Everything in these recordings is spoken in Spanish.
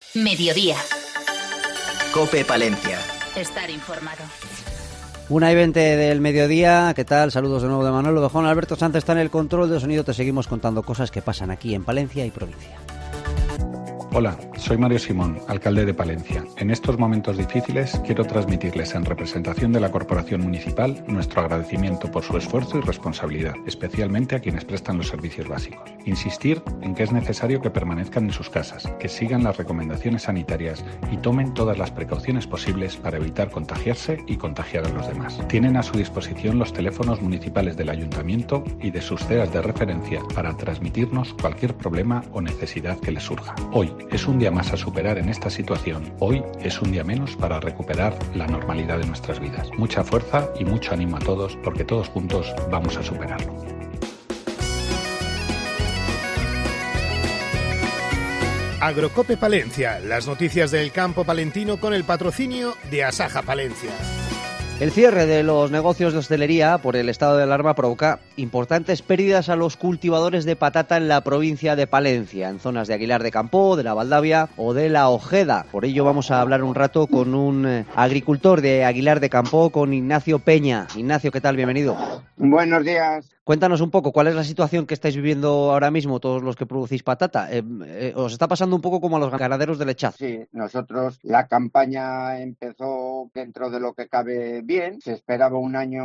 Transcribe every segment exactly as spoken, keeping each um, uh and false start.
Mediodía. COPE Palencia. Estar informado. Una y veinte del mediodía, ¿qué tal? Saludos de nuevo de Manuel Ovejón. Alberto Sánchez está en el control de sonido. Te seguimos contando cosas que pasan aquí en Palencia y provincia. Hola, soy Mario Simón, alcalde de Palencia. En estos momentos difíciles quiero transmitirles en representación de la Corporación Municipal nuestro agradecimiento por su esfuerzo y responsabilidad, especialmente a quienes prestan los servicios básicos. Insistir en que es necesario que permanezcan en sus casas, que sigan las recomendaciones sanitarias y tomen todas las precauciones posibles para evitar contagiarse y contagiar a los demás. Tienen a su disposición los teléfonos municipales del Ayuntamiento y de sus C E As de referencia para transmitirnos cualquier problema o necesidad que les surja. Hoy es un día más a superar en esta situación. Hoy es un día menos para recuperar la normalidad de nuestras vidas. Mucha fuerza y mucho ánimo a todos, porque todos juntos vamos a superarlo. Agrocope Palencia, las noticias del campo palentino con el patrocinio de Asaja Palencia. El cierre de los negocios de hostelería por el estado de alarma provoca importantes pérdidas a los cultivadores de patata en la provincia de Palencia, en zonas de Aguilar de Campoo, de la Valdavia o de la Ojeda. Por ello vamos a hablar un rato con un agricultor de Aguilar de Campoo, con Ignacio Peña. Ignacio, ¿qué tal? Bienvenido. Buenos días. Cuéntanos un poco, ¿cuál es la situación que estáis viviendo ahora mismo todos los que producís patata? Eh, eh, ¿Os está pasando un poco como a los ganaderos de lechazo? Sí, nosotros la campaña empezó dentro de lo que cabe bien, se esperaba un año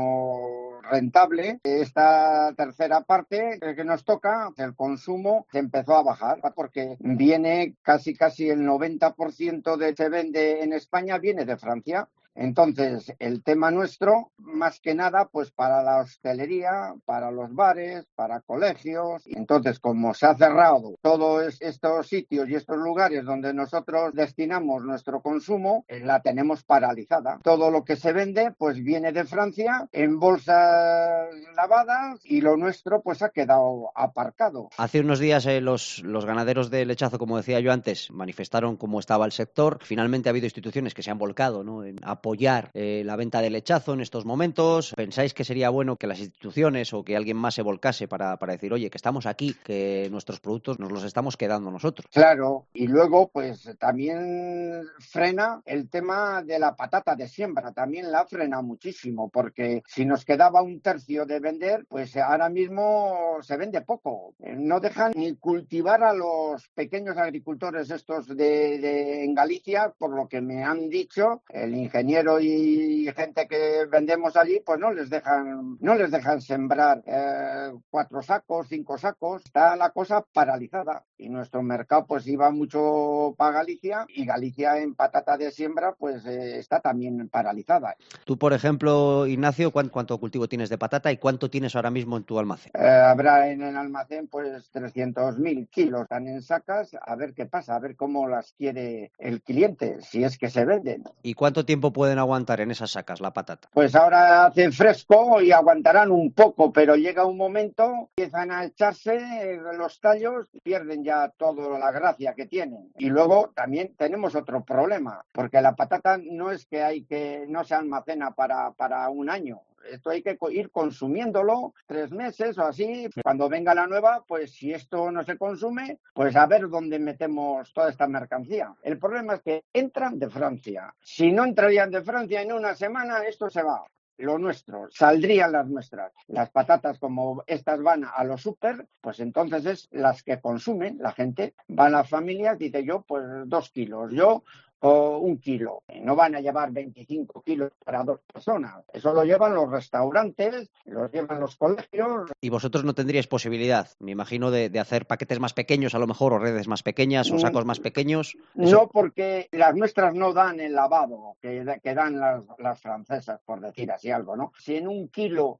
rentable. Esta tercera parte que nos toca, el consumo se empezó a bajar porque viene casi casi el noventa por ciento de se vende en España viene de Francia. Entonces, el tema nuestro, más que nada, pues para la hostelería, para los bares, para colegios. Y entonces, como se ha cerrado todos estos sitios y estos lugares donde nosotros destinamos nuestro consumo, la tenemos paralizada. Todo lo que se vende, pues viene de Francia en bolsas lavadas y lo nuestro, pues ha quedado aparcado. Hace unos días eh, los, los ganaderos de lechazo, como decía yo antes, manifestaron cómo estaba el sector. Finalmente ha habido instituciones que se han volcado, ¿no?, en apoyar eh, la venta de lechazo en estos momentos. ¿Pensáis que sería bueno que las instituciones o que alguien más se volcase para, para decir, oye, que estamos aquí, que nuestros productos nos los estamos quedando nosotros? Claro, y luego pues también frena el tema de la patata de siembra, también la frena muchísimo, porque si nos quedaba un tercio de vender, pues ahora mismo se vende poco. No dejan ni cultivar a los pequeños agricultores estos de, de en Galicia, por lo que me han dicho el ingeniero y gente que vendemos allí, pues no les dejan, no les dejan sembrar eh, cuatro sacos, cinco sacos. Está la cosa paralizada y nuestro mercado pues iba mucho para Galicia y Galicia en patata de siembra pues eh, está también paralizada. Tú, por ejemplo, Ignacio, ¿cuánto, cuánto cultivo tienes de patata y cuánto tienes ahora mismo en tu almacén? Eh, habrá en el almacén pues trescientos mil kilos, están en sacas, a ver qué pasa, a ver cómo las quiere el cliente, si es que se venden. ¿Y cuánto tiempo pueden aguantar en esas sacas la patata? Pues ahora hace fresco y aguantarán un poco, pero llega un momento, empiezan a echarse los tallos, pierden ya toda la gracia que tienen. Y luego también tenemos otro problema, porque la patata no es que hay que no se almacena para, para un año. Esto hay que ir consumiéndolo tres meses o así. Cuando venga la nueva, pues si esto no se consume, pues a ver dónde metemos toda esta mercancía. El problema es que entran de Francia. Si no entrarían de Francia en una semana, esto se va. Lo nuestro, saldrían las nuestras. Las patatas, como estas van a los súper, pues entonces es las que consumen la gente. Van las familias, dice yo, pues dos kilos. Yo o un kilo. No van a llevar veinticinco kilos para dos personas. Eso lo llevan los restaurantes, lo llevan los colegios. ¿Y vosotros no tendríais posibilidad, me imagino, de, de hacer paquetes más pequeños a lo mejor, o redes más pequeñas, o sacos más pequeños? Eso... No, porque las nuestras no dan el lavado que, que dan las, las francesas, por decir así algo, ¿no? Si en un kilo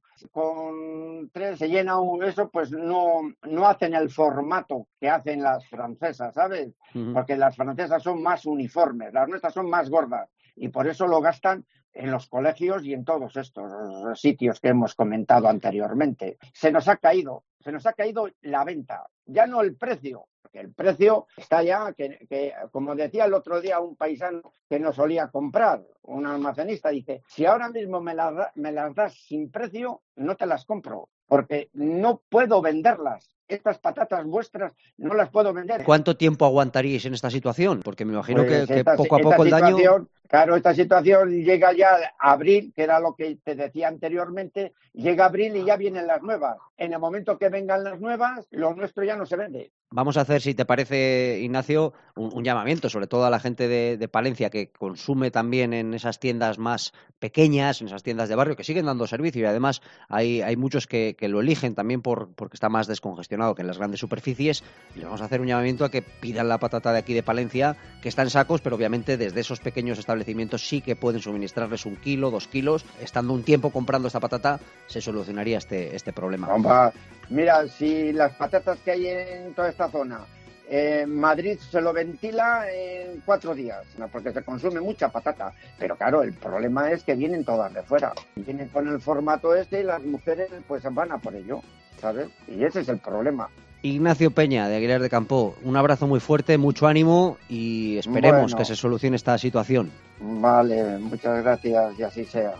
con tres se llena eso, pues no, no hacen el formato que hacen las francesas, ¿sabes? Uh-huh. Porque las francesas son más uniformes, las nuestras son más gordas y por eso lo gastan en los colegios y en todos estos sitios que hemos comentado anteriormente. Se nos ha caído, se nos ha caído la venta, ya no el precio, porque el precio está ya, que, que como decía el otro día un paisano que nos solía comprar, un almacenista, dice, si ahora mismo me las, me las das sin precio, no te las compro, porque no puedo venderlas. estas patatas vuestras no las puedo vender. ¿Cuánto tiempo aguantaríais en esta situación? Porque me imagino Pues que, que esta, poco a esta poco el daño... Claro, esta situación llega ya a abril, que era lo que te decía anteriormente, llega abril y ya vienen las nuevas. En el momento que vengan las nuevas, lo nuestro ya no se vende. Vamos a hacer, si te parece, Ignacio, un, un llamamiento, sobre todo a la gente de, de Palencia que consume también en esas tiendas más pequeñas, en esas tiendas de barrio, que siguen dando servicio y además hay, hay muchos que, que lo eligen también por, porque está más descongestionado que en las grandes superficies. Y les vamos a hacer un llamamiento a que pidan la patata de aquí de Palencia, que está en sacos, pero obviamente desde esos pequeños establecimientos sí que pueden suministrarles un kilo, dos kilos. Estando un tiempo comprando esta patata, se solucionaría este, este problema. Vamos, mira, si las patatas que hay en toda esta zona, eh, Madrid se lo ventila en cuatro días, ¿no? Porque se consume mucha patata. Pero claro, el problema es que vienen todas de fuera. Vienen con el formato este y las mujeres pues van a por ello, ¿sabes? Y ese es el problema. Ignacio Peña, de Aguilar de Campoo, un abrazo muy fuerte, mucho ánimo y esperemos bueno, que se solucione esta situación. Vale, muchas gracias y así sea.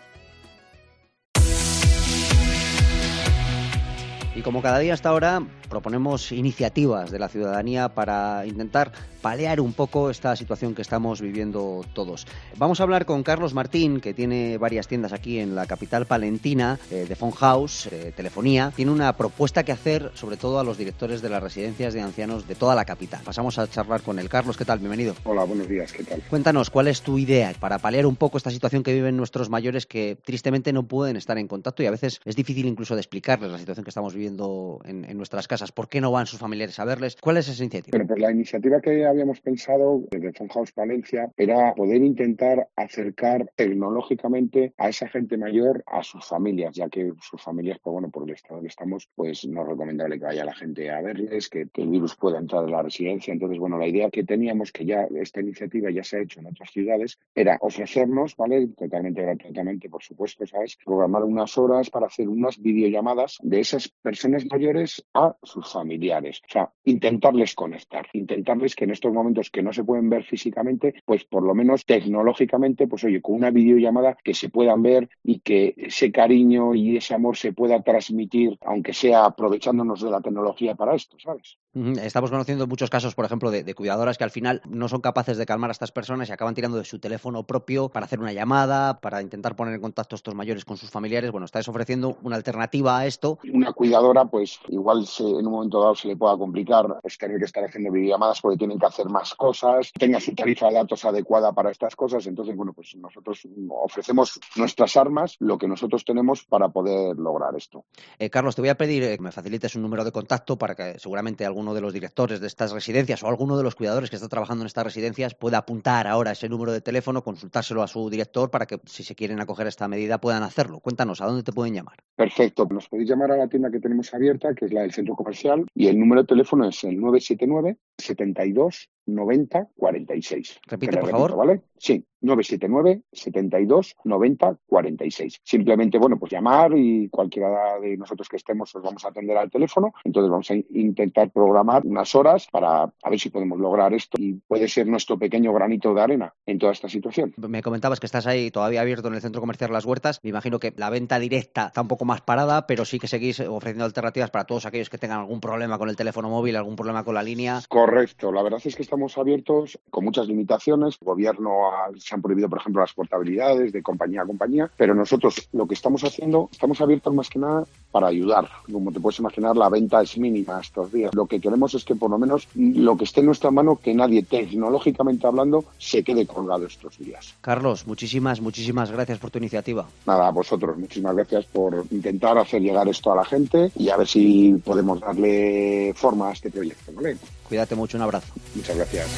Y como cada día hasta ahora, proponemos iniciativas de la ciudadanía para intentar paliar un poco esta situación que estamos viviendo todos. Vamos a hablar con Carlos Martín, que tiene varias tiendas aquí en la capital palentina, eh, de Phone House, eh, telefonía. Tiene una propuesta que hacer, sobre todo a los directores de las residencias de ancianos de toda la capital. Pasamos a charlar con él. Carlos, ¿qué tal? Bienvenido. Hola, buenos días, ¿qué tal? Cuéntanos, ¿cuál es tu idea para paliar un poco esta situación que viven nuestros mayores que tristemente no pueden estar en contacto y a veces es difícil incluso de explicarles la situación que estamos viviendo en, en nuestras casas? ¿Por qué no van sus familiares a verles? ¿Cuál es esa iniciativa? Bueno, pues la iniciativa que habíamos pensado desde Phone House Palencia era poder intentar acercar tecnológicamente a esa gente mayor a sus familias, ya que sus familias, pues bueno, por el estado que estamos, pues no es recomendable que vaya la gente a verles, que, que el virus pueda entrar en la residencia. Entonces, bueno, la idea que teníamos, que ya esta iniciativa ya se ha hecho en otras ciudades, era ofrecernos, ¿vale? Totalmente gratuitamente, por supuesto, ¿sabes? Programar unas horas para hacer unas videollamadas de esas personas mayores a sus familiares. O sea, intentarles conectar, intentarles que en estos momentos que no se pueden ver físicamente, pues por lo menos tecnológicamente, pues oye, con una videollamada que se puedan ver y que ese cariño y ese amor se pueda transmitir, aunque sea aprovechándonos de la tecnología para esto, ¿sabes? Estamos conociendo muchos casos, por ejemplo, de, de cuidadoras que al final no son capaces de calmar a estas personas y acaban tirando de su teléfono propio para hacer una llamada, para intentar poner en contacto a estos mayores con sus familiares. Bueno, estáis ofreciendo una alternativa a esto. Una cuidadora, pues igual se, en un momento dado se le pueda complicar pues, tener que estar haciendo videollamadas porque tienen que hacer más cosas, tenga su tarifa de datos adecuada para estas cosas. Entonces, bueno, pues nosotros ofrecemos nuestras armas, lo que nosotros tenemos para poder lograr esto. Eh, Carlos, te voy a pedir eh, que me facilites un número de contacto para que seguramente alguno de los directores de estas residencias o alguno de los cuidadores que está trabajando en estas residencias pueda apuntar ahora ese número de teléfono, consultárselo a su director para que si se quieren acoger a esta medida puedan hacerlo. Cuéntanos, ¿a dónde te pueden llamar? Perfecto, nos podéis llamar a la tienda que tenemos abierta, que es la del centro comercial, y el número de teléfono es el nueve siete nueve, setenta y dos, noventa, cuarenta y seis. Repite, Te por repito, favor. ¿vale? Sí, nueve siete nueve, setenta y dos, noventa, cuarenta y seis. Simplemente, bueno, pues llamar y cualquiera de nosotros que estemos os vamos a atender al teléfono. Entonces vamos a intentar programar unas horas para a ver si podemos lograr esto y puede ser nuestro pequeño granito de arena en toda esta situación. Me comentabas que estás ahí todavía abierto en el centro comercial Las Huertas. Me imagino que la venta directa está un poco más parada, pero sí que seguís ofreciendo alternativas para todos aquellos que tengan algún problema con el teléfono móvil, algún problema con la línea. Correcto. La verdad es que estamos abiertos con muchas limitaciones. El gobierno ha, se han prohibido, por ejemplo, las portabilidades de compañía a compañía, pero nosotros lo que estamos haciendo, estamos abiertos más que nada para ayudar. Como te puedes imaginar, la venta es mínima estos días. Lo que queremos es que por lo menos lo que esté en nuestra mano, que nadie tecnológicamente hablando se quede colgado estos días. Carlos, muchísimas, muchísimas gracias por tu iniciativa. Nada, a vosotros, muchísimas gracias por intentar hacer llegar esto a la gente y a ver si podemos darle forma a este proyecto, ¿vale? Cuídate mucho, un abrazo. Muchas gracias.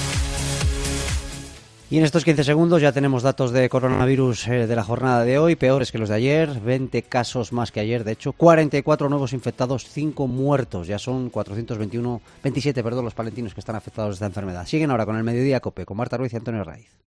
Y en estos quince segundos ya tenemos datos de coronavirus eh, de la jornada de hoy, peores que los de ayer, veinte casos más que ayer, de hecho, cuarenta y cuatro nuevos infectados, cinco muertos, ya son cuatrocientos veintiuno, veintisiete, perdón, los palentinos que están afectados de esta enfermedad. Siguen ahora con el Mediodía COPE, con Marta Ruiz y Antonio Raiz.